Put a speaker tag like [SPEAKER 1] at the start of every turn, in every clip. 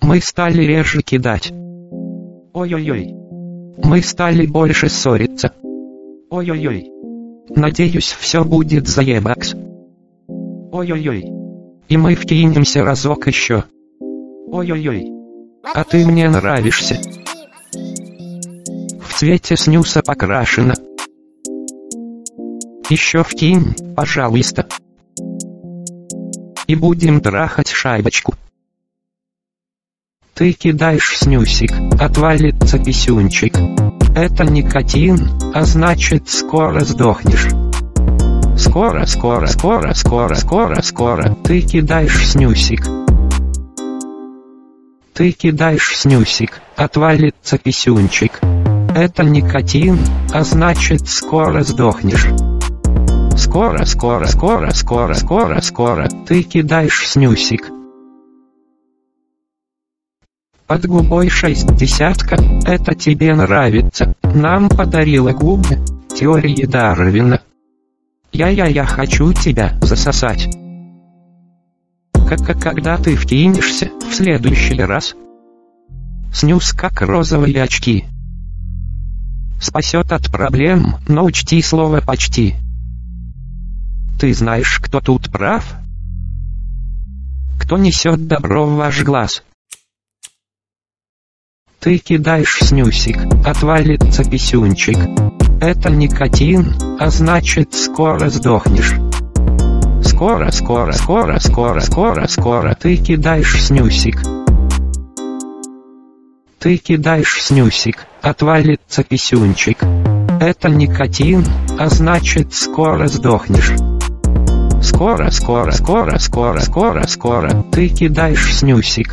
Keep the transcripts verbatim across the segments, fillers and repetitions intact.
[SPEAKER 1] Мы стали реже кидать. Ой-ой-ой. Мы стали больше ссориться. Ой-ой-ой. Надеюсь, все будет заебакс. Ой-ой-ой. И мы вкинемся разок еще. Ой-ой-ой. А ты мне нравишься. В цвете снюса покрашена. Еще вкинь, пожалуйста. И будем трахать шайбочку. Ты кидаешь снюсик, отвалится писюнчик. Это никотин, а значит скоро сдохнешь. Скоро, скоро, скоро, скоро, скоро, скоро. Ты кидаешь снюсик. Ты кидаешь снюсик, отвалится писюнчик. Это никотин, а значит скоро сдохнешь. Скоро, скоро, скоро, скоро, скоро, скоро. Ты кидаешь снюсик. Под губой шесть десятка, это тебе нравится. Нам подарила губы теории Дарвина. Я-я-я хочу тебя засосать. Как когда ты вкинешься в следующий раз? Снюс как розовые очки. Спасет от проблем, но учти слово почти. Ты знаешь, кто тут прав? Кто несет добро в ваш глаз? Ты кидаешь снюсик, отвалится писюнчик. Это никотин, а значит скоро сдохнешь. Скоро, скоро, скоро, скоро, скоро, скоро. Ты кидаешь снюсик. Ты кидаешь снюсик, отвалится писюнчик. Это никотин, а значит скоро сдохнешь. Скоро, скоро, скоро, скоро, скоро, скоро. Ты кидаешь снюсик.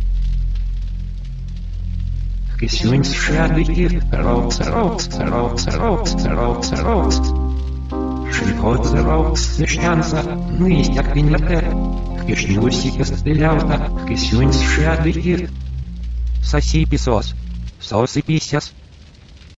[SPEAKER 1] Кисюнь шадыки, роукс, роукс, роукс, роукс, роукс, роукс. Шихот роукс, нещанца, ныстяк виньяте. Кишнюсика стреляута, кисюнь шадыки. Соси писос, соси писяс.